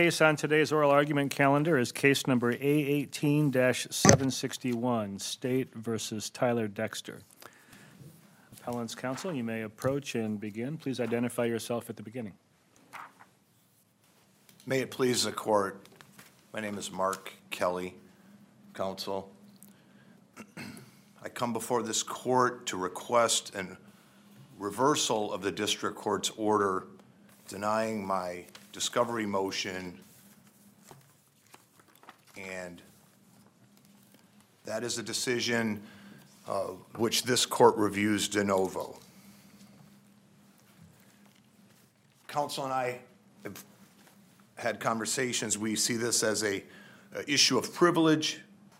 Case on today's oral argument calendar is case number A18-761, State versus Tyler Dexter. Appellant's counsel, you may approach and begin. Please identify yourself at the beginning. May it please the court, my name is Mark Kelly, counsel. I come before this court to request a reversal of the district court's order denying my discovery motion, and that is a decision which this court reviews de novo. Counsel and I have had conversations. We see this as a issue of privilege.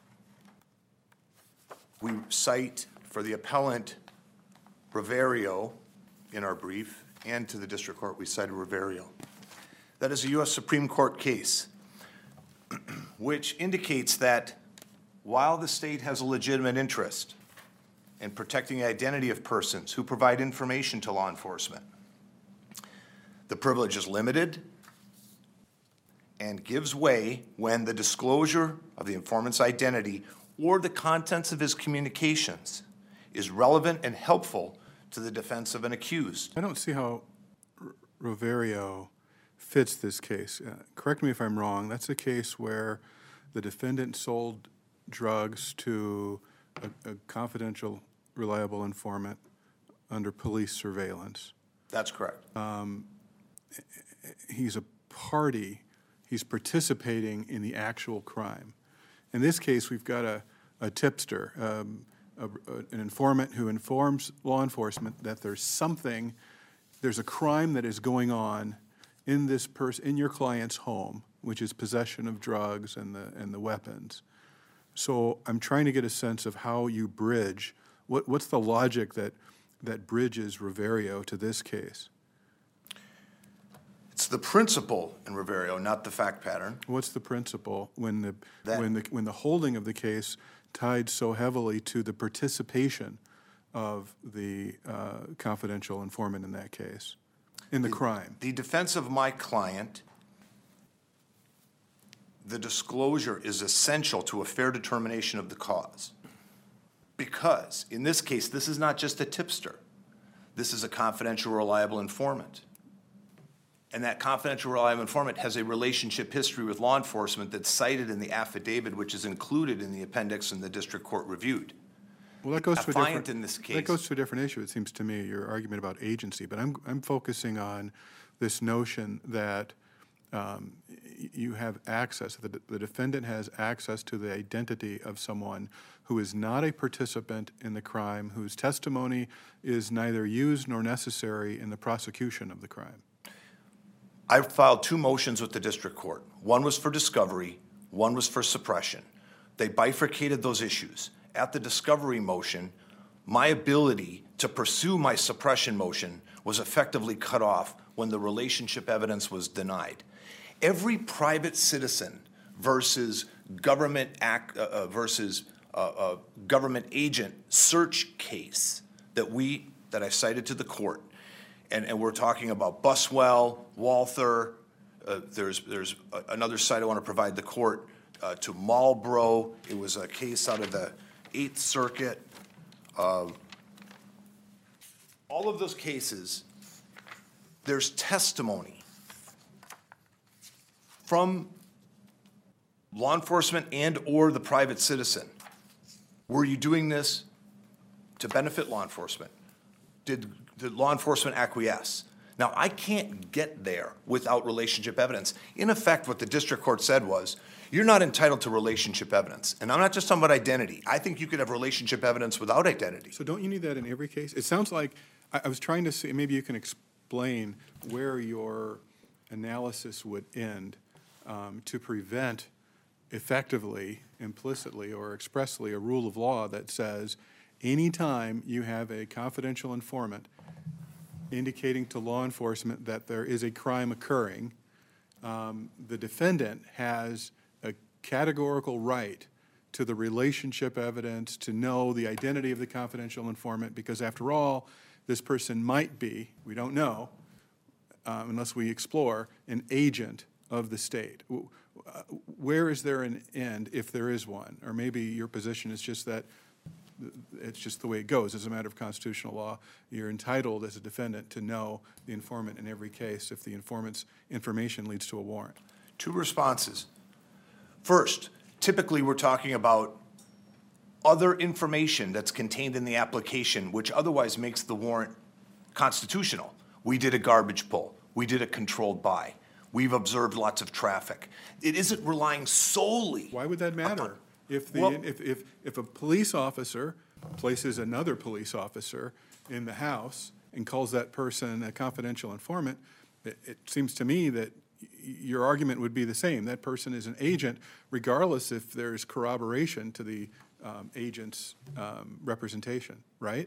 We cite for the appellant Riverio in our brief, and to the district court we cited Riverio. That is a U.S. Supreme Court case which indicates that while the state has a legitimate interest in protecting the identity of persons who provide information to law enforcement, the privilege is limited and gives way when the disclosure of the informant's identity or the contents of his communications is relevant and helpful to the defense of an accused. I don't see how Riverio fits this case. Correct me if I'm wrong. That's a case where the defendant sold drugs to a confidential, reliable informant under police surveillance. That's correct. He's a party. He's participating in the actual crime. In this case, we've got a tipster, an informant who informs law enforcement that there's a crime that is going on in your client's home, which is possession of drugs and the weapons. So I'm trying to get a sense of how you bridge. What's the logic that bridges Riverio to this case? It's the principle in Riverio, not the fact pattern. What's the principle when the holding of the case tied so heavily to the participation of the confidential informant in that case, in the crime? The defense of my client, the disclosure is essential to a fair determination of the cause. Because in this case, this is not just a tipster. This is a confidential, reliable informant. And that confidential, reliable informant has a relationship history with law enforcement that's cited in the affidavit, which is included in the appendix and the district court reviewed. Well, that goes to that goes to a different issue, it seems to me, your argument about agency. But I'm focusing on this notion that you have access, the defendant has access to the identity of someone who is not a participant in the crime, whose testimony is neither used nor necessary in the prosecution of the crime. I filed two motions with the district court. One was for discovery, one was for suppression. They bifurcated those issues. At the discovery motion, my ability to pursue my suppression motion was effectively cut off when the relationship evidence was denied. Every private citizen versus government government agent search case that I cited to the court, and we're talking about Buswell, Walther. There's another site I want to provide the court to Marlboro. It was a case out of the 8th Circuit. All of those cases, there's testimony from law enforcement and or the private citizen. Were you doing this to benefit law enforcement? Did law enforcement acquiesce? Now, I can't get there without relationship evidence. In effect, what the district court said was, you're not entitled to relationship evidence. And I'm not just talking about identity. I think you could have relationship evidence without identity. So don't you need that in every case? It sounds like, I was trying to see, maybe you can explain where your analysis would end to prevent effectively, implicitly, or expressly a rule of law that says anytime you have a confidential informant indicating to law enforcement that there is a crime occurring, the defendant has a categorical right to the relationship evidence, to know the identity of the confidential informant, because after all, this person might be, we don't know, unless we explore, an agent of the state? Where is there an end, if there is one? Or maybe your position is just that it's just the way it goes. As a matter of constitutional law, you're entitled as a defendant to know the informant in every case if the informant's information leads to a warrant. Two responses. First, typically we're talking about other information that's contained in the application which otherwise makes the warrant constitutional. We did a garbage pull. We did a controlled buy. We've observed lots of traffic. It isn't relying solely. Why would that matter? upon- If Well- if a police officer places another police officer in the house and calls that person a confidential informant, it seems to me that your argument would be the same. That person is an agent, regardless if there's corroboration to the agent's representation, right?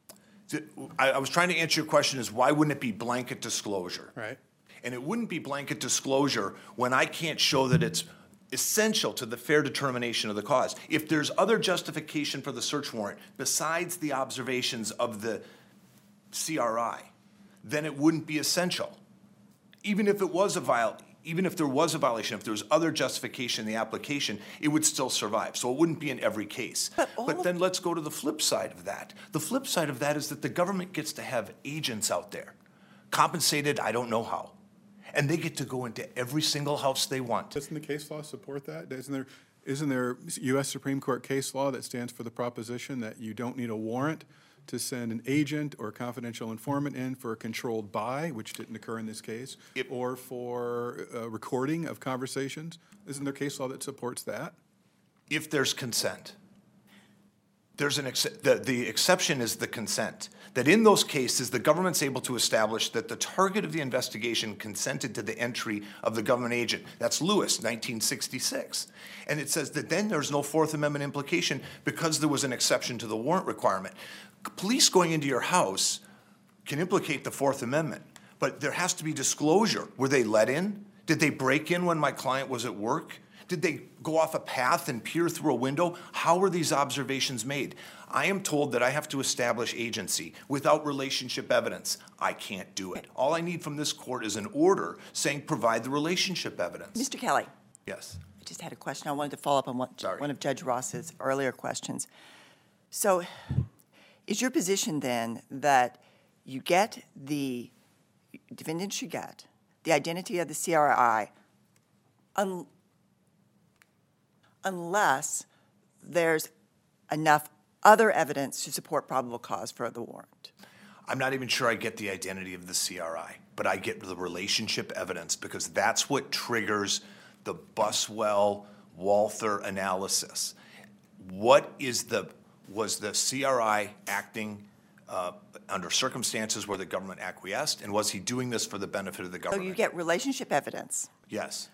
I was trying to answer your question is why wouldn't it be blanket disclosure? Right. And it wouldn't be blanket disclosure when I can't show that it's essential to the fair determination of the cause. If there's other justification for the search warrant besides the observations of the CRI, then it wouldn't be essential. Even if it was even if there was a violation, if there was other justification in the application, it would still survive. So it wouldn't be in every case. But then let's go to the flip side of that. The flip side of that is that the government gets to have agents out there, compensated I don't know how. And they get to go into every single house they want. Doesn't the case law support that? Isn't there U.S. Supreme Court case law that stands for the proposition that you don't need a warrant to send an agent or a confidential informant in for a controlled buy, which didn't occur in this case, or for a recording of conversations? Isn't there case law that supports that? If there's consent. There's the exception is the consent. That in those cases, the government's able to establish that the target of the investigation consented to the entry of the government agent. That's Lewis, 1966. And it says that then there's no Fourth Amendment implication because there was an exception to the warrant requirement. Police going into your house can implicate the Fourth Amendment, but there has to be disclosure. Were they let in? Did they break in when my client was at work? Did they go off a path and peer through a window? How were these observations made? I am told that I have to establish agency without relationship evidence. I can't do it. All I need from this court is an order saying provide the relationship evidence. Mr. Kelly, Yes. I just had a question. I wanted to follow up on Sorry. one of Judge Ross's earlier questions. So is your position then that you get the defendant should get the identity of the CRI unless there's enough other evidence to support probable cause for the warrant? I'm not even sure I get the identity of the CRI, but I get the relationship evidence because that's what triggers the Buswell-Walther analysis. Was the CRI acting under circumstances where the government acquiesced, and was he doing this for the benefit of the So government? you get relationship evidence Yes.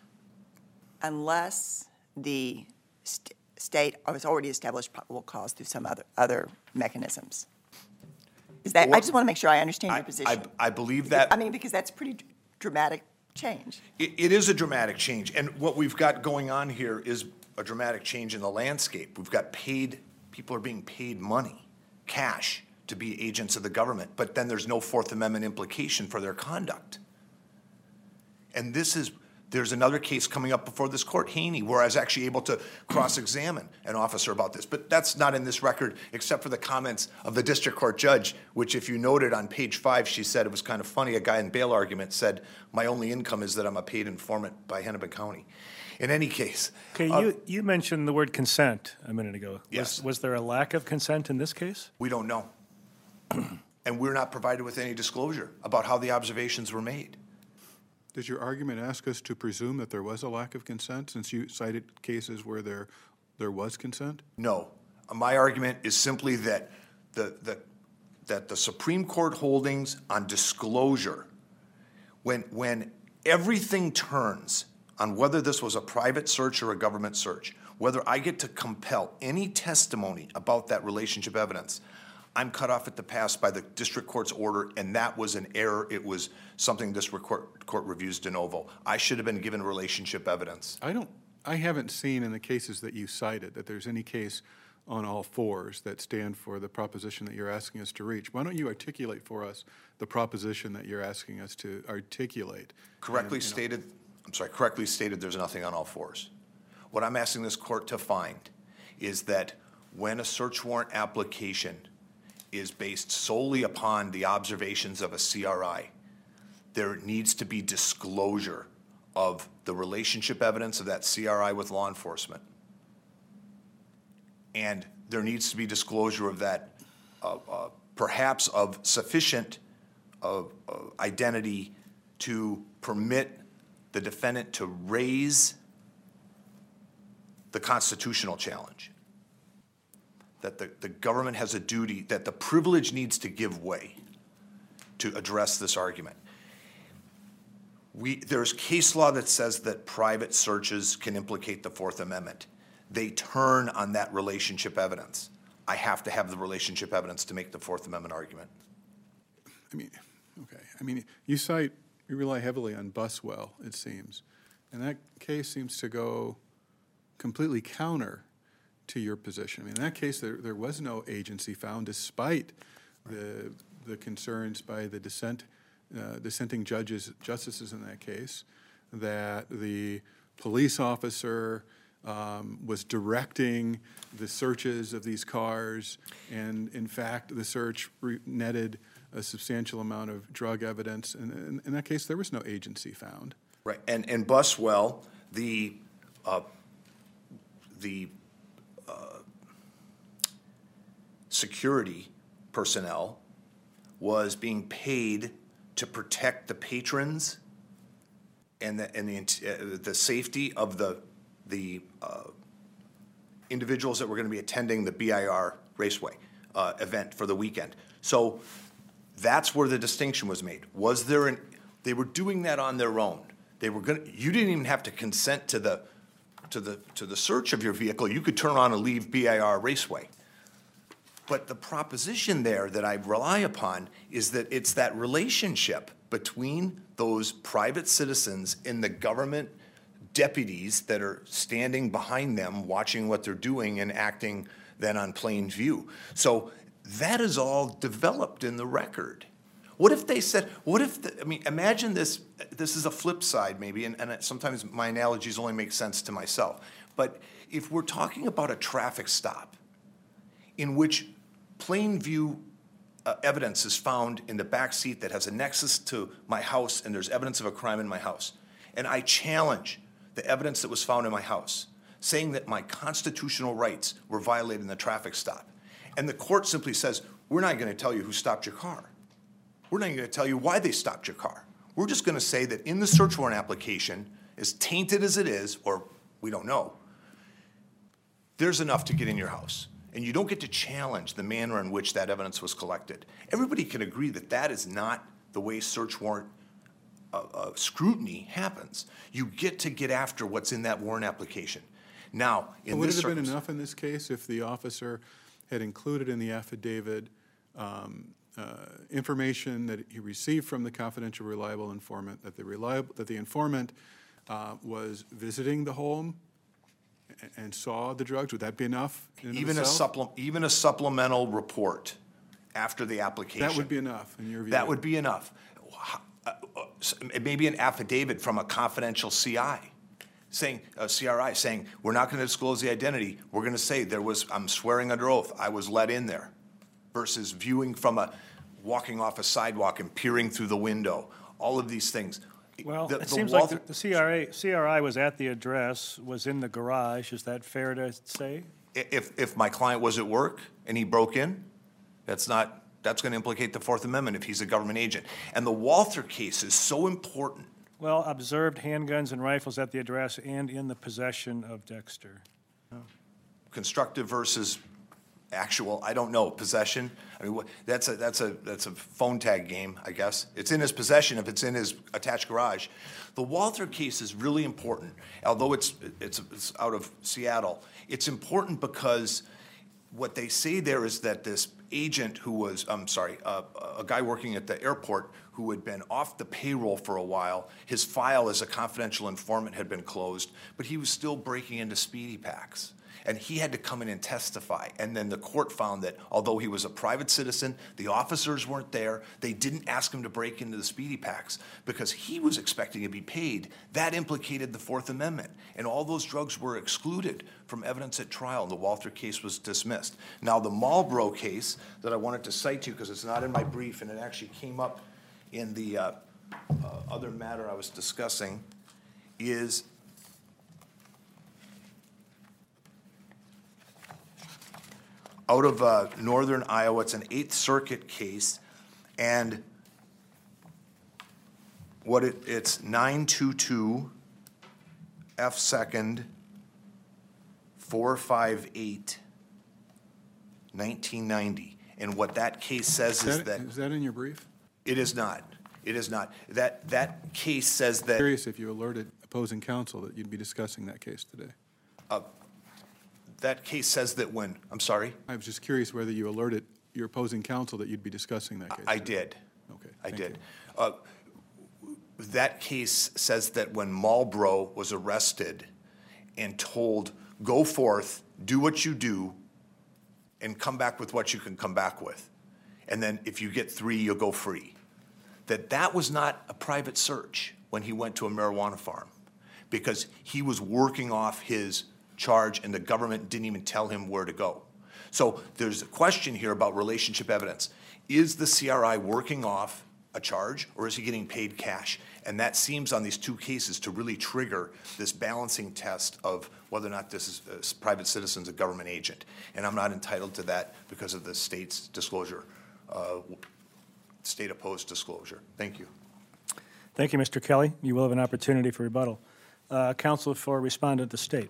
unless the state has already established probable cause through some other mechanisms. Is that, I just want to make sure I understand your position. I believe that. I mean, because that's pretty dramatic change. It is a dramatic change, and what we've got going on here is a dramatic change in the landscape. We've got people are being paid money, cash, to be agents of the government, but then there's no Fourth Amendment implication for their conduct. And there's another case coming up before this court, Haney, where I was actually able to cross-examine an officer about this. But that's not in this record, except for the comments of the district court judge, which if you noted on page 5, she said it was kind of funny. A guy in bail argument said, my only income is that I'm a paid informant by Hennepin County. In any case. Okay, you mentioned the word consent a minute ago. Yes. Was there a lack of consent in this case? We don't know. And we're not provided with any disclosure about how the observations were made. Does your argument ask us to presume that there was a lack of consent, since you cited cases where there was consent? No. My argument is simply that the Supreme Court holdings on disclosure, when everything turns on whether this was a private search or a government search, whether I get to compel any testimony about that relationship evidence, I'm cut off at the pass by the district court's order, and that was an error. It was something district court reviews de novo. I should have been given relationship evidence. I haven't seen in the cases that you cited that there's any case on all fours that stand for the proposition that you're asking us to reach. Why don't you articulate for us the proposition that you're asking us to articulate? Correctly stated correctly stated there's nothing on all fours. What I'm asking this court to find is that when a search warrant application is based solely upon the observations of a CRI, there needs to be disclosure of the relationship evidence of that CRI with law enforcement. And there needs to be disclosure of that, perhaps of sufficient identity to permit the defendant to raise the constitutional challenge. That the government has a duty, that the privilege needs to give way to address this argument. There's case law that says that private searches can implicate the Fourth Amendment. They turn on that relationship evidence. I have to have the relationship evidence to make the Fourth Amendment argument. I mean, okay. I mean, you rely heavily on Buswell, it seems. And that case seems to go completely counter to your position. I mean, in that case, there was no agency found, despite the concerns by the dissenting justices in that case, that the police officer was directing the searches of these cars, and in fact, the search netted a substantial amount of drug evidence. And in that case, there was no agency found. Right, and Buswell, the security personnel was being paid to protect the patrons and the safety of the individuals that were going to be attending the BIR Raceway event for the weekend. So that's where the distinction was made. Was there they were doing that on their own. You didn't even have to consent to the search of your vehicle. You could turn around and leave BIR Raceway. But the proposition there that I rely upon is that it's that relationship between those private citizens and the government deputies that are standing behind them, watching what they're doing and acting then on plain view. So that is all developed in the record. What if they said, imagine this is a flip side maybe, and sometimes my analogies only make sense to myself. But if we're talking about a traffic stop in which plain view evidence is found in the back seat that has a nexus to my house and there's evidence of a crime in my house, and I challenge the evidence that was found in my house, saying that my constitutional rights were violated in the traffic stop, and the court simply says, we're not going to tell you who stopped your car. We're not going to tell you why they stopped your car. We're just going to say that in the search warrant application, as tainted as it is, or we don't know, there's enough to get in your house. And you don't get to challenge the manner in which that evidence was collected. Everybody can agree that that is not the way search warrant scrutiny happens. You get after what's in that warrant application. Now, in would this it have been enough in this case if the officer had included in the affidavit information that he received from the confidential reliable informant, that the informant was visiting the home and saw the drugs? Would that be enough? Even a supplemental report after the application. That would be enough in your view? That would be enough. Maybe an affidavit from a confidential CRI saying, we're not going to disclose the identity. We're going to say I'm swearing under oath, I was let in there, versus viewing from walking off a sidewalk and peering through the window. All of these things. Well, it seems like the CRI was at the address, was in the garage. Is that fair to say? If my client was at work and he broke in, that's going to implicate the Fourth Amendment if he's a government agent. And the Walther case is so important. Well, observed handguns and rifles at the address and in the possession of Dexter. Constructive versus actual, I don't know, possession. I mean, that's a phone tag game, I guess. It's in his possession if it's in his attached garage. The Walther case is really important, although it's out of Seattle. It's important because what they say there is that this agent who was, a guy working at the airport who had been off the payroll for a while, his file as a confidential informant had been closed, but he was still breaking into Speedy Packs. And he had to come in and testify. And then the court found that although he was a private citizen, the officers weren't there, they didn't ask him to break into the speedy packs because he was expecting to be paid. That implicated the Fourth Amendment. And all those drugs were excluded from evidence at trial, and the Walther case was dismissed. Now, the Marlboro case that I wanted to cite to you, because it's not in my brief, and it actually came up in the other matter I was discussing, is out of northern Iowa. It's an Eighth Circuit case, and it's 922 F. 2nd 458 1990. And what that case says is that Is that in your brief? it is not. It is not. That case says that. Curious if you alerted opposing counsel that you'd be discussing that case today. That case says that when, I'm sorry? I was just curious whether you alerted your opposing counsel that you'd be discussing that case. I did. Okay. I thank did. you. That case says that when Marlboro was arrested and told, go forth, do what you do, and come back with what you can come back with, and then if you get 3, you'll go free, that was not a private search when he went to a marijuana farm, because he was working off his charge and the government didn't even tell him where to go. So there's a question here about relationship evidence. Is the CRI working off a charge, or is he getting paid cash? And that seems on these two cases to really trigger this balancing test of whether or not this is a private citizen's a government agent. And I'm not entitled to that because of the state's disclosure, state-opposed disclosure. Thank you. Thank you, Mr. Kelly. You will have an opportunity for rebuttal. Counsel for respondent, the state.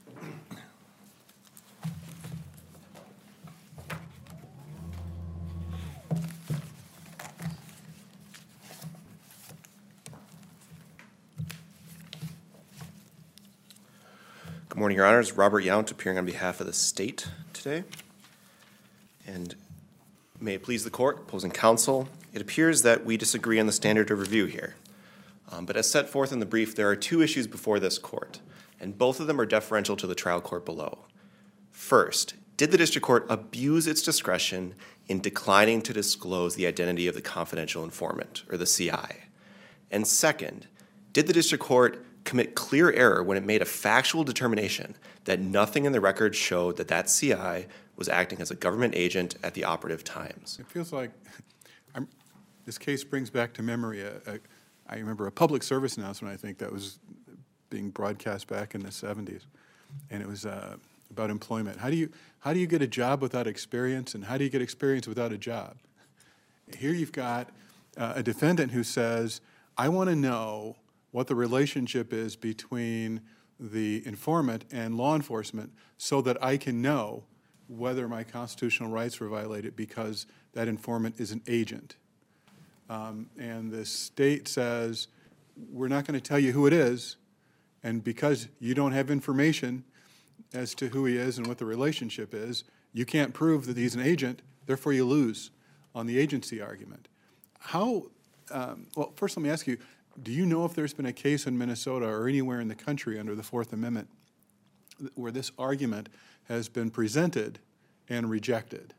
Good morning, Your Honors. Robert Yount, appearing on behalf of the state today. And may it please the court, opposing counsel, it appears that we disagree on the standard of review here. But as set forth in the brief, there are 2 issues before this court, and both of them are deferential to the trial court below. First, did the district court abuse its discretion in declining to disclose the identity of the confidential informant, or the CI? And second, did the district court commit clear error when it made a factual determination that nothing in the record showed that that CI was acting as a government agent at the operative times? It feels like this case brings back to memory I remember a public service announcement, I think, that was being broadcast back in the 70s, and it was about employment. How do you get a job without experience, and how do you get experience without a job? Here you've got a defendant who says, I want to know what the relationship is between the informant and law enforcement so that I can know whether my constitutional rights were violated because that informant is an agent. And the state says, we're not going to tell you who it is, and because you don't have information as to who he is and what the relationship is, you can't prove that he's an agent, therefore you lose on the agency argument. Well, first let me ask you, do you know if there's been a case in Minnesota or anywhere in the country under the Fourth Amendment where this argument has been presented and rejected?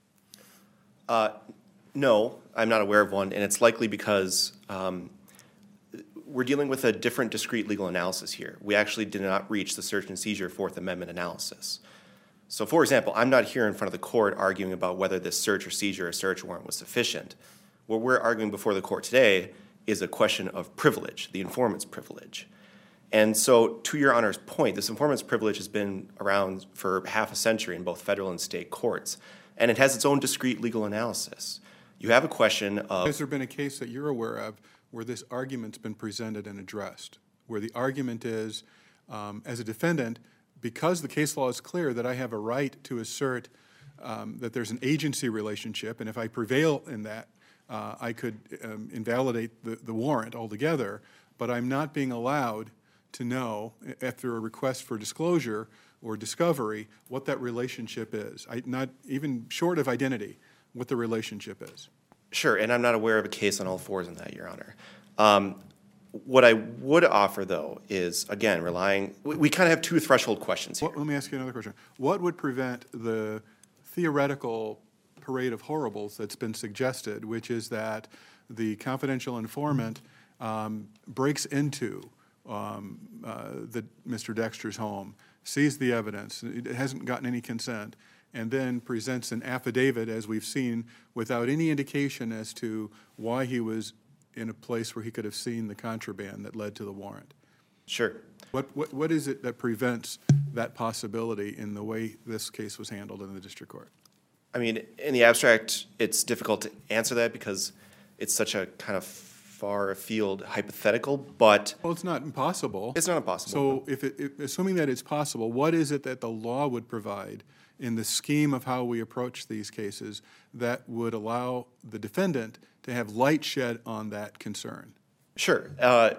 No, I'm not aware of one, and it's likely because we're dealing with a different discrete legal analysis here. We actually did not reach the search and seizure Fourth Amendment analysis. So, for example, I'm not here in front of the court arguing about whether this search or seizure or search warrant was sufficient. What we're arguing before the court today is a question of privilege, the informant's privilege. And so, to Your Honor's point, this informant's privilege has been around for half a century in both federal and state courts, and it has its own discrete legal analysis. You have a question of... Has there been a case that you're aware of where this argument's been presented and addressed, where the argument is, as a defendant, because the case law is clear that I have a right to assert that there's an agency relationship, and if I prevail in that, I could invalidate the warrant altogether, but I'm not being allowed to know, after a request for disclosure or discovery, what that relationship is, not even short of identity, what the relationship is. Sure, and I'm not aware of a case on all fours on that, Your Honor. What I would offer, though, is, again, we kind of have two threshold questions here. Let me ask you another question. What would prevent the theoretical parade of horribles that's been suggested, which is that the confidential informant breaks into Mr. Dexter's home, sees the evidence, it hasn't gotten any consent, and then presents an affidavit, as we've seen, without any indication as to why he was in a place where he could have seen the contraband that led to the warrant? Sure. What is it that prevents that possibility in the way this case was handled in the district court? I mean, in the abstract, it's difficult to answer that because it's such a kind of far afield hypothetical, but Well, it's not impossible. it's not impossible. So assuming that it's possible, what is it that the law would provide in the scheme of how we approach these cases that would allow the defendant to have light shed on that concern? Sure.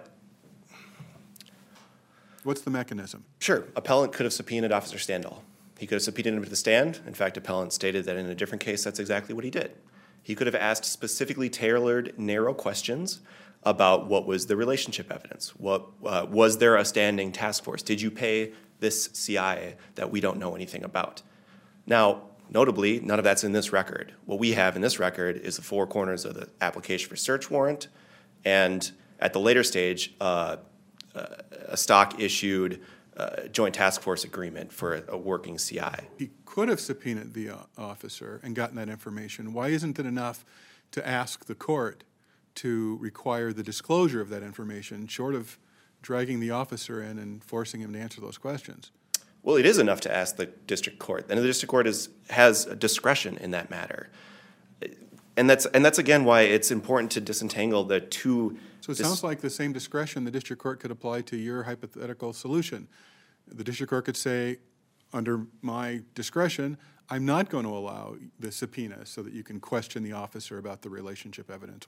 What's the mechanism? Sure. Appellant could have subpoenaed Officer Standall. He could have subpoenaed him to the stand. In fact, appellant stated that in a different case, that's exactly what he did. He could have asked specifically tailored, narrow questions about what was the relationship evidence. Was there a standing task force? Did you pay this CI that we don't know anything about? Now, notably, none of that's in this record. What we have in this record is the four corners of the application for search warrant, and at the later stage, a stock-issued joint task force agreement for a working CI. He could have subpoenaed the officer and gotten that information. Why isn't it enough to ask the court to require the disclosure of that information, short of dragging the officer in and forcing him to answer those questions? Well, it is enough to ask the district court, and the district court has discretion in that matter. And that's again why it's important to disentangle the two. So it sounds like the same discretion the district court could apply to your hypothetical solution. The district court could say, under my discretion, I'm not going to allow the subpoena so that you can question the officer about the relationship evidence.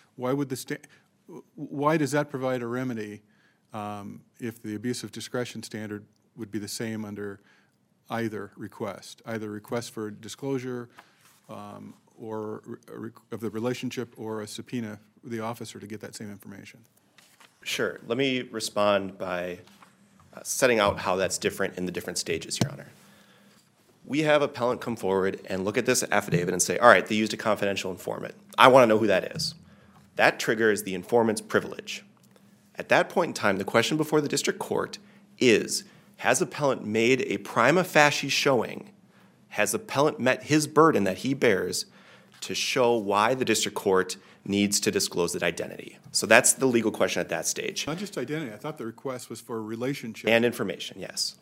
Why does that provide a remedy if the abuse of discretion standard would be the same under either request for disclosure or of the relationship or a subpoena the officer to get that same information? Sure. Let me respond by setting out how that's different in the different stages, Your Honor. We have appellant come forward and look at this affidavit and say, all right, they used a confidential informant. I want to know who that is. That triggers the informant's privilege. At that point in time, the question before the district court is, has appellant made a prima facie showing? Has appellant met his burden that he bears to show why the district court needs to disclose that identity? So that's the legal question at that stage. Not just identity. I thought the request was for a relationship. And information, yes.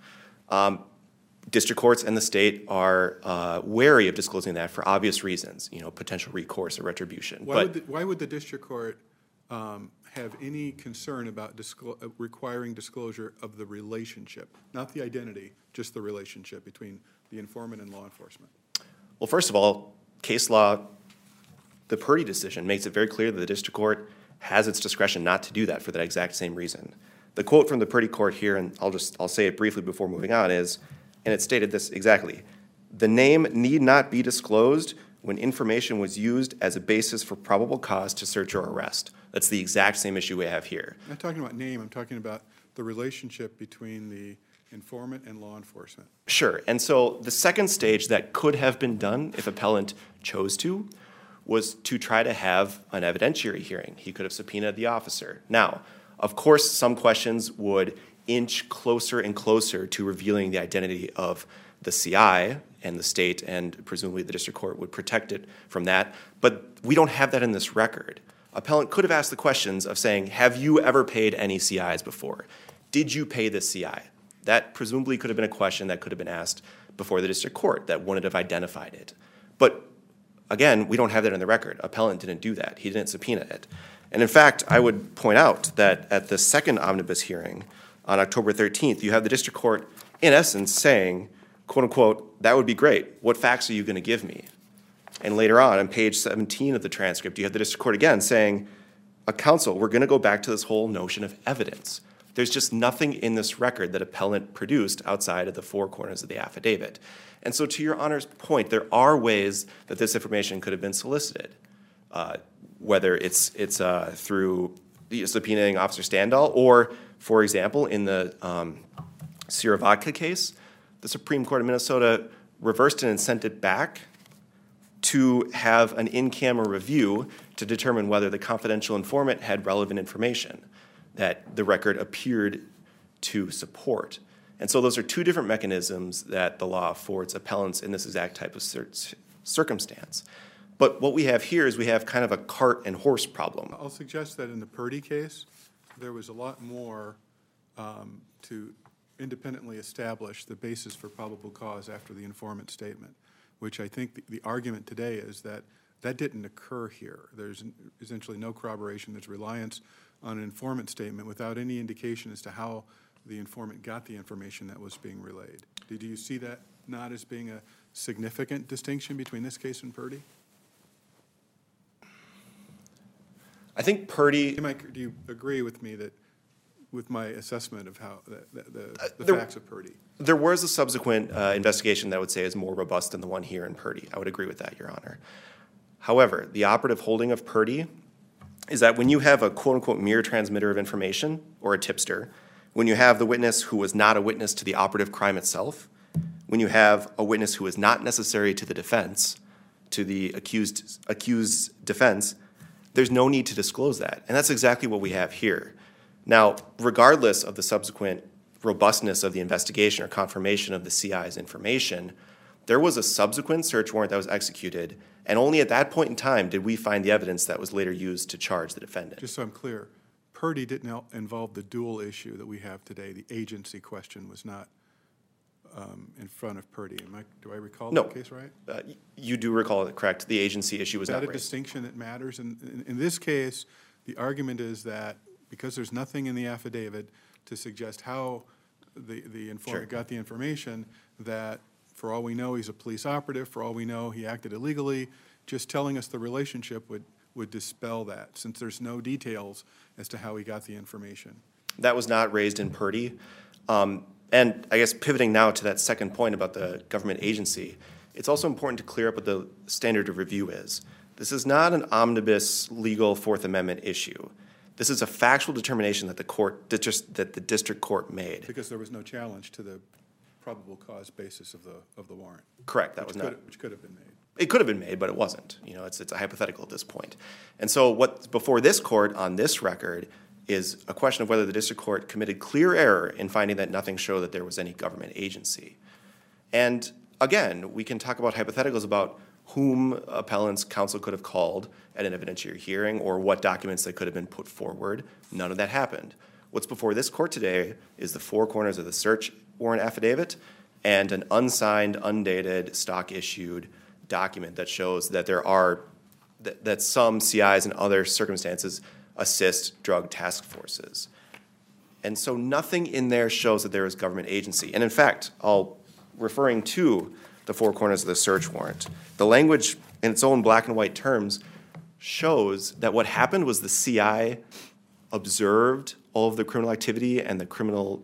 District courts and the state are wary of disclosing that for obvious reasons, potential recourse or retribution. Why would the district court have any concern about requiring disclosure of the relationship, not the identity, just the relationship between the informant and law enforcement? Well, first of all, case law, the Purdy decision makes it very clear that the district court has its discretion not to do that for that exact same reason. The quote from the Purdy court here, and I'll say it briefly before moving on, is, and it stated this exactly, the name need not be disclosed when information was used as a basis for probable cause to search or arrest. That's the exact same issue we have here. I'm not talking about name, I'm talking about the relationship between the informant and law enforcement. Sure, and so the second stage that could have been done if appellant chose to was to try to have an evidentiary hearing. He could have subpoenaed the officer. Now, of course, some questions would inch closer and closer to revealing the identity of the CI, and the state and presumably the district court would protect it from that. But we don't have that in this record. Appellant could have asked the questions of saying, have you ever paid any CIs before? Did you pay this CI? That presumably could have been a question that could have been asked before the district court that wouldn't have identified it. But again, we don't have that in the record. Appellant didn't do that. He didn't subpoena it. And in fact, I would point out that at the second omnibus hearing on October 13th, you have the district court, in essence, saying, quote unquote, that would be great. What facts are you going to give me? And later on page 17 of the transcript, you have the district court again saying, counsel, we're going to go back to this whole notion of evidence. There's just nothing in this record that appellant produced outside of the four corners of the affidavit. And so to your Honor's point, there are ways that this information could have been solicited, whether it's through subpoenaing Officer Standall, or, for example, in the Sierra Vodka case, the Supreme Court of Minnesota reversed it and sent it back to have an in-camera review to determine whether the confidential informant had relevant information that the record appeared to support. And so those are two different mechanisms that the law affords appellants in this exact type of circumstance. But what we have here is we have kind of a cart and horse problem. I'll suggest that in the Purdy case, there was a lot more to independently establish the basis for probable cause after the informant statement, which I think the argument today is that that didn't occur here. There's essentially no corroboration. There's reliance on an informant statement without any indication as to how the informant got the information that was being relayed. Did you see that not as being a significant distinction between this case and Purdy? I think Purdy... Do you agree with me that, with my assessment of how the facts of Purdy? There was a subsequent investigation that I would say is more robust than the one here in Purdy. I would agree with that, Your Honor. However, the operative holding of Purdy is that when you have a quote-unquote mere transmitter of information or a tipster, when you have the witness who was not a witness to the operative crime itself, when you have a witness who is not necessary to the defense, to the accused defense, there's no need to disclose that. And that's exactly what we have here. Now, regardless of the subsequent robustness of the investigation or confirmation of the CI's information, there was a subsequent search warrant that was executed, and only at that point in time did we find the evidence that was later used to charge the defendant. Just so I'm clear, Purdy didn't involve the dual issue that we have today. The agency question was not in front of Purdy. Do I recall No. that case right? You do recall it correct. The agency issue was Is not that a raised. distinction that matters? In this case, the argument is that because there's nothing in the affidavit to suggest how the informant got the information, that for all we know, he's a police operative, for all we know, he acted illegally, just telling us the relationship would dispel that, since there's no details as to how he got the information. That was not raised in Purdy. And I guess pivoting now to that second point about the government agency, it's also important to clear up what the standard of review is. This is not an omnibus legal Fourth Amendment issue. This is a factual determination that the district court made. Because there was no challenge to the probable cause basis of the warrant. Correct. That was not. Which could have been made. It could have been made, but it wasn't. You know, it's a hypothetical at this point. And so what's before this court on this record is a question of whether the district court committed clear error in finding that nothing showed that there was any government agency. And again, we can talk about hypotheticals about whom appellant's counsel could have called at an evidentiary hearing or what documents that could have been put forward. None of that happened. What's before this court today is the four corners of the search warrant affidavit and an unsigned, undated, stock-issued document that shows that there are that some CIs and other circumstances assist drug task forces. And so nothing in there shows that there is government agency. And in fact, referring to the four corners of the search warrant, the language in its own black and white terms shows that what happened was the CI observed all of the criminal activity and the criminal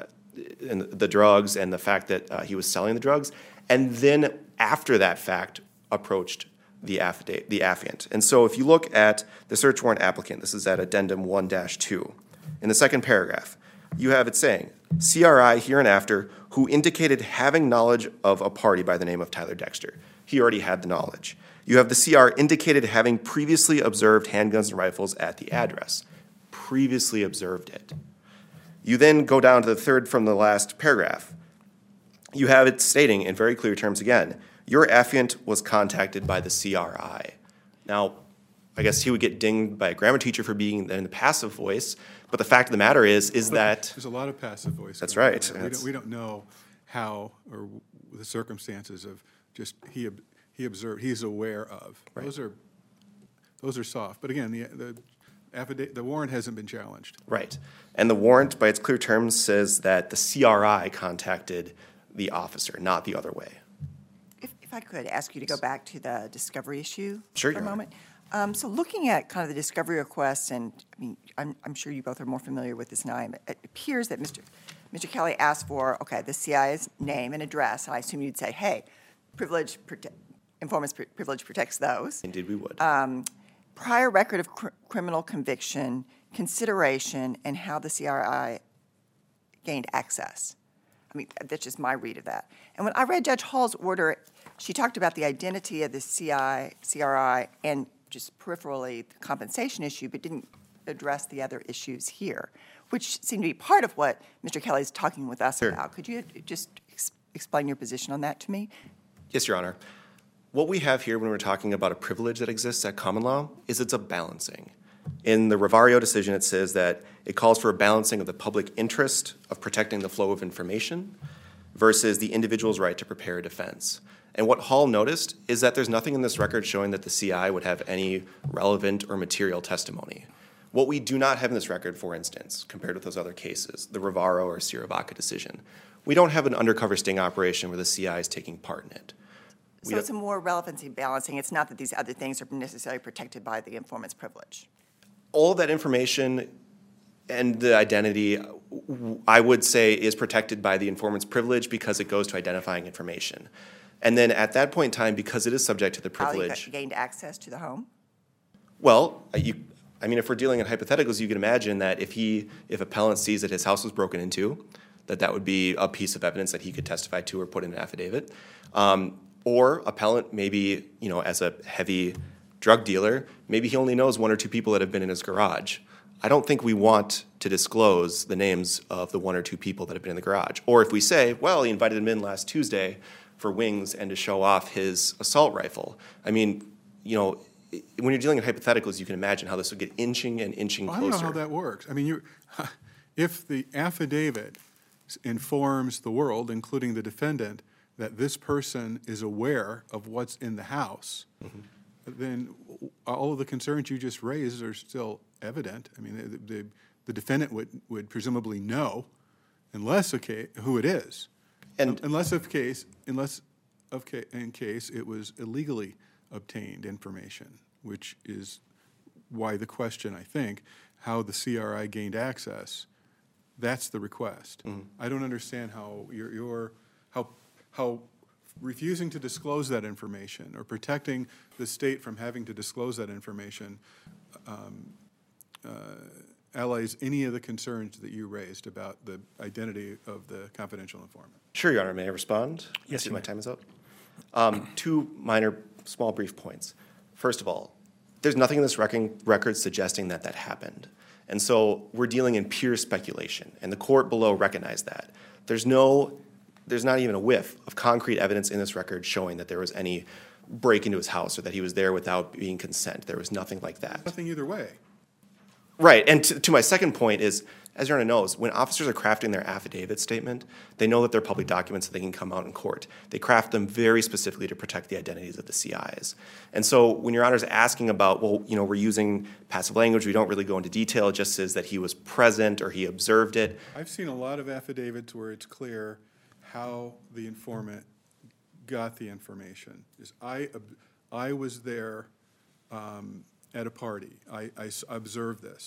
and the drugs and the fact that he was selling the drugs, and then after that fact approached the affiant. And so if you look at the search warrant applicant, this is at addendum 1-2, in the second paragraph, you have it saying, CRI hereinafter who indicated having knowledge of a party by the name of Tyler Dexter. He already had the knowledge. You have the CR indicated having previously observed handguns and rifles at the address. Previously observed it. You then go down to the third from the last paragraph. You have it stating in very clear terms again, your affiant was contacted by the CRI. Now, I guess he would get dinged by a grammar teacher for being in the passive voice, but the fact of the matter is that... There's a lot of passive voice. That's right. We don't know how or the circumstances of just he observed, he's aware of. Right. Those are soft. But again, the warrant hasn't been challenged. Right. And the warrant, by its clear terms, says that the CRI contacted the officer, not the other way. If I could ask you to go back to the discovery issue Sure, for a Your moment. So looking at kind of the discovery request, and I mean, I'm sure you both are more familiar with this now. It appears that Mr. Kelly asked for, okay, the CI's name and address, and I assume you'd say, hey, informant's privilege protects those. Indeed, we would. prior record of criminal conviction, consideration, and how the CRI gained access. I mean, that's just my read of that. And when I read Judge Hall's order, she talked about the identity of the CRI, and just peripherally the compensation issue, but didn't address the other issues here, which seem to be part of what Mr. Kelly is talking with us about. Could you just explain your position on that to me? Yes, Your Honor. What we have here when we're talking about a privilege that exists at common law is it's a balancing. In the Rivario decision, it says that it calls for a balancing of the public interest of protecting the flow of information versus the individual's right to prepare a defense. And what Hall noticed is that there's nothing in this record showing that the CI would have any relevant or material testimony. What we do not have in this record, for instance, compared with those other cases, the Rivaro or Sierra Vaca decision, we don't have an undercover sting operation where the CI is taking part in it. So it's a more relevancy balancing. It's not that these other things are necessarily protected by the informant's privilege. All of that information and the identity, I would say, is protected by the informant's privilege because it goes to identifying information. And then at that point in time, because it is subject to the privilege. How he gained access to the home? Well, I mean, if we're dealing in hypotheticals, you can imagine that if appellant sees that his house was broken into, that would be a piece of evidence that he could testify to or put in an affidavit. Or appellant, maybe, as a heavy drug dealer, maybe he only knows one or two people that have been in his garage. I don't think we want to disclose the names of the one or two people that have been in the garage. Or if we say, well, he invited him in last Tuesday for wings and to show off his assault rifle. I mean, when you're dealing in hypotheticals, you can imagine how this would get inching and inching closer. I don't know how that works. I mean, if the affidavit informs the world, including the defendant, that this person is aware of what's in the house, then all of the concerns you just raised are still evident. I mean, the defendant would presumably know, who it is, And in case it was illegally obtained information, which is why the question, I think, how the CRI gained access. That's the request. I don't understand how how refusing to disclose that information or protecting the state from having to disclose that information allays any of the concerns that you raised about the identity of the confidential informant. Sure, Your Honor. May I respond? Yes, I see you my may. time is up. Two minor, small, brief points. First of all, there's nothing in this record suggesting that happened. And so we're dealing in pure speculation, and the court below recognized that. There's not even a whiff of concrete evidence in this record showing that there was any break into his house or that he was there without being consent. There was nothing like that. Nothing either way. Right, and to my second point is, as Your Honor knows, when officers are crafting their affidavit statement, they know that they're public documents that they can come out in court. They craft them very specifically to protect the identities of the CIs. And so when Your Honor's asking about, well, we're using passive language, we don't really go into detail, it just says that he was present or he observed it. I've seen a lot of affidavits where it's clear how the informant got the information. I was there at a party. I observed this.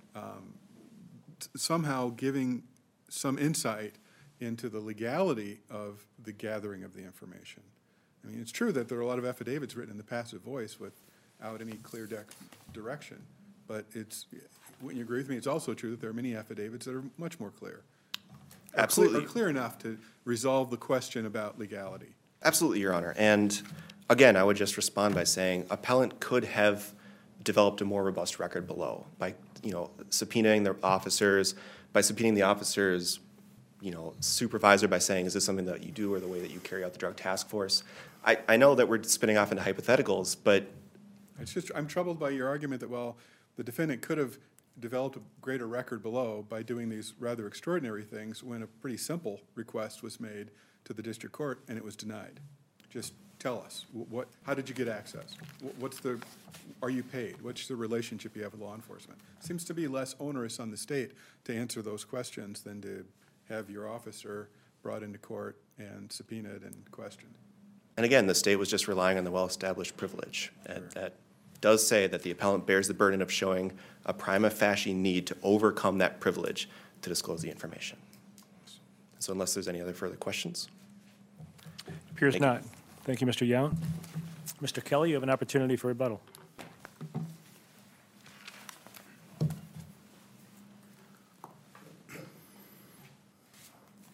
Somehow giving some insight into the legality of the gathering of the information. I mean, it's true that there are a lot of affidavits written in the passive voice without any clear direction, but when you agree with me, it's also true that there are many affidavits that are much more clear. Absolutely. Are clear enough to resolve the question about legality. Absolutely, Your Honor. And again, I would just respond by saying appellant could have developed a more robust record below by, subpoenaing the officers, by subpoenaing the officers, supervisor by saying, is this something that you do or the way that you carry out the drug task force? I know that we're spinning off into hypotheticals, but I'm troubled by your argument that, well, the defendant could have developed a greater record below by doing these rather extraordinary things when a pretty simple request was made to the district court and it was denied. Just tell us, how did you get access? Are you paid? What's the relationship you have with law enforcement? Seems to be less onerous on the state to answer those questions than to have your officer brought into court and subpoenaed and questioned. And again, the state was just relying on the well-established privilege. That does say that the appellant bears the burden of showing a prima facie need to overcome that privilege to disclose the information. So unless there's any other further questions. Appears Thank you. not. Thank you, Mr. Yount. Mr. Kelly, you have an opportunity for rebuttal.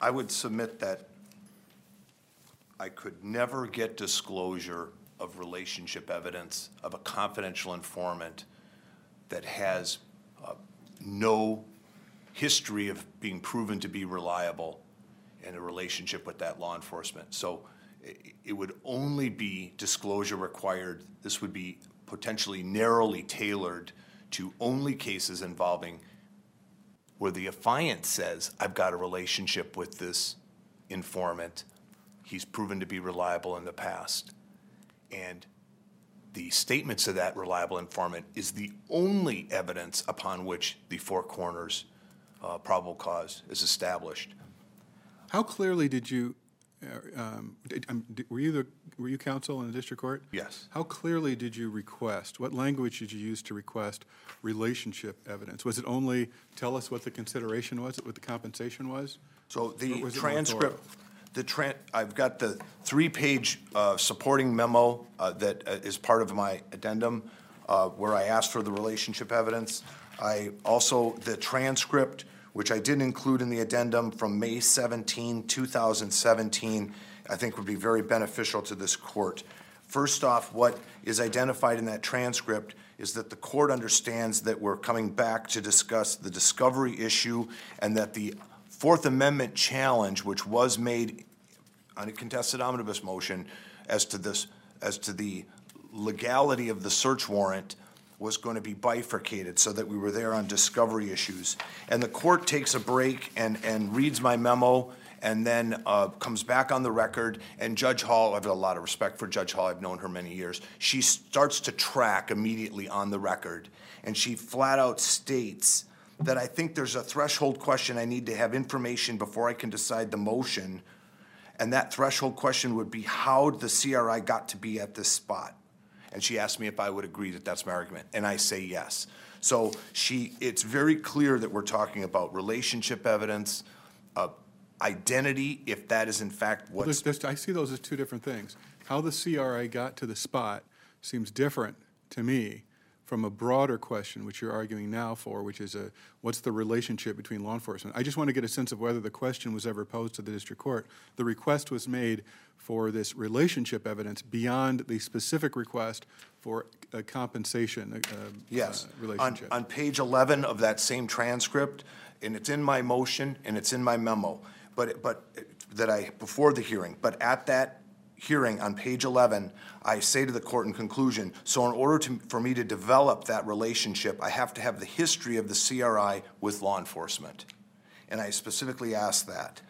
I would submit that I could never get disclosure of relationship evidence of a confidential informant that has no history of being proven to be reliable in a relationship with that law enforcement. So it would only be disclosure required. This would be potentially narrowly tailored to only cases involving where the affiant says, I've got a relationship with this informant. He's proven to be reliable in the past. And the statements of that reliable informant is the only evidence upon which the Four Corners probable cause is established. How clearly did you, were you counsel in the district court? Yes. How clearly did you request, what language did you use to request relationship evidence? Was it only tell us what the consideration was, what the compensation was? So Or the was it more transcript, thorough? I've got the 3-page supporting memo that is part of my addendum where I asked for the relationship evidence. I also, the transcript, which I didn't include in the addendum from May 17, 2017, I think would be very beneficial to this court. First off, what is identified in that transcript is that the court understands that we're coming back to discuss the discovery issue and that the Fourth Amendment challenge, which was made on a contested omnibus motion as to the legality of the search warrant, was going to be bifurcated so that we were there on discovery issues. And the court takes a break and reads my memo and then comes back on the record. And Judge Hall, I have a lot of respect for Judge Hall, I've known her many years. She starts to track immediately on the record. And she flat out states that I think there's a threshold question. I need to have information before I can decide the motion. And that threshold question would be how the CRI got to be at this spot. And she asked me if I would agree that that's my argument, and I say yes. So it's very clear that we're talking about relationship evidence, identity, if that is in fact Well, what's. I see those as two different things. How the CRI got to the spot seems different to me from a broader question, which you're arguing now for, which is what's the relationship between law enforcement? I just want to get a sense of whether the question was ever posed to the district court. The request was made for this relationship evidence beyond the specific request for a compensation Yes. relationship. On page 11 of that same transcript, and it's in my motion and it's in my memo, before the hearing, but at that hearing on page 11, I say to the court in conclusion, so in order for me to develop that relationship, I have to have the history of the CRI with law enforcement. And I specifically asked that.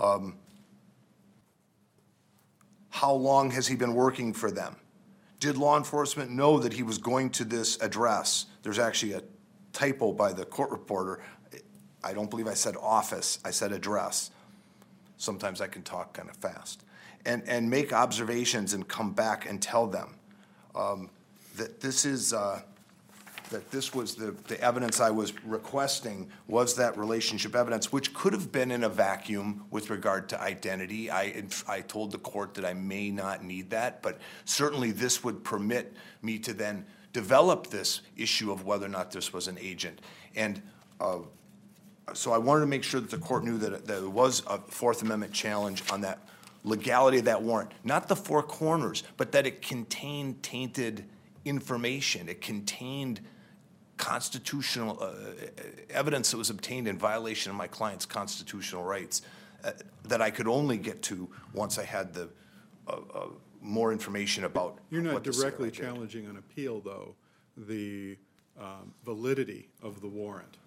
How long has he been working for them? Did law enforcement know that he was going to this address? There's actually a typo by the court reporter. I don't believe I said office, I said address. Sometimes I can talk kind of fast. And make observations and come back and tell them that this was the evidence I was requesting was that relationship evidence, which could have been in a vacuum with regard to identity. I told the court that I may not need that, but certainly this would permit me to then develop this issue of whether or not this was an agent. And so I wanted to make sure that the court knew that there was a Fourth Amendment challenge on that legality of that warrant, not the Four Corners, but that it contained tainted information. It contained constitutional evidence that was obtained in violation of my client's constitutional rights that I could only get to once I had the more information about. You're not what the directly CRI did. challenging on appeal, though, the validity of the warrant.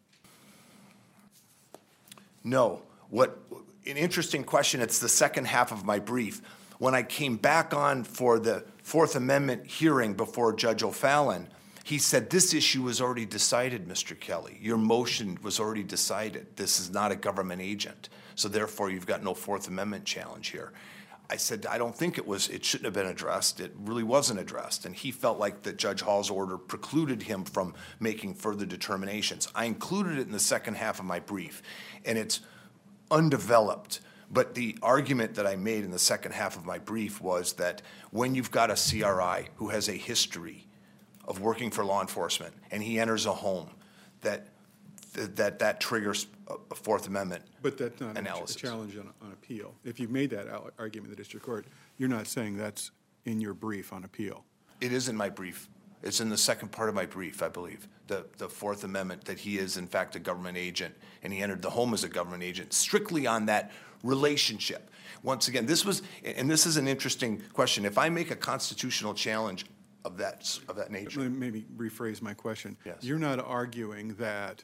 No. An interesting question, it's the second half of my brief. When I came back on for the Fourth Amendment hearing before Judge O'Fallon, he said, this issue was already decided, Mr. Kelly. Your motion was already decided. This is not a government agent. So therefore, you've got no Fourth Amendment challenge here. I said, I don't think it shouldn't have been addressed. It really wasn't addressed. And he felt like that Judge Hall's order precluded him from making further determinations. I included it in the second half of my brief, and it's undeveloped. But the argument that I made in the second half of my brief was that when you've got a CRI who has a history of working for law enforcement and he enters a home, that that triggers a Fourth Amendment. But that's not a Analysis. challenge on appeal. If you've made that argument in the district court, you're not saying that's in your brief on appeal. It is in my brief. It's in the second part of my brief, I believe, the Fourth Amendment, that he is in fact a government agent, and he entered the home as a government agent, strictly on that relationship. Once again, this is an interesting question. If I make a constitutional challenge of that nature. Let me maybe rephrase my question. Yes. You're not arguing that,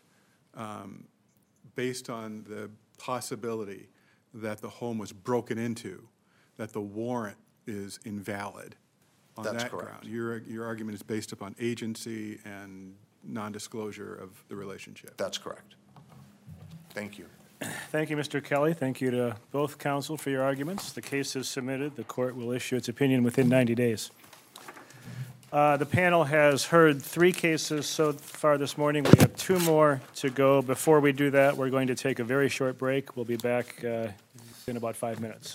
based on the possibility that the home was broken into, that the warrant is invalid on That's that correct. ground? Your argument is based upon agency and non-disclosure of the relationship. That's correct. Thank you. Thank you, Mr. Kelly. Thank you to both counsel for your arguments. The case is submitted. The court will issue its opinion within 90 days. The panel has heard 3 cases so far this morning. We have 2 more to go. Before we do that, we're going to take a very short break. We'll be back in about 5 minutes.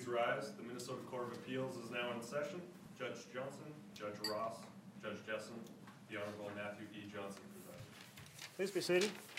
Please rise. The Minnesota Court of Appeals is now in session. Judge Johnson, Judge Ross, Judge Jessen, the Honorable Matthew E. Johnson presiding. Please be seated.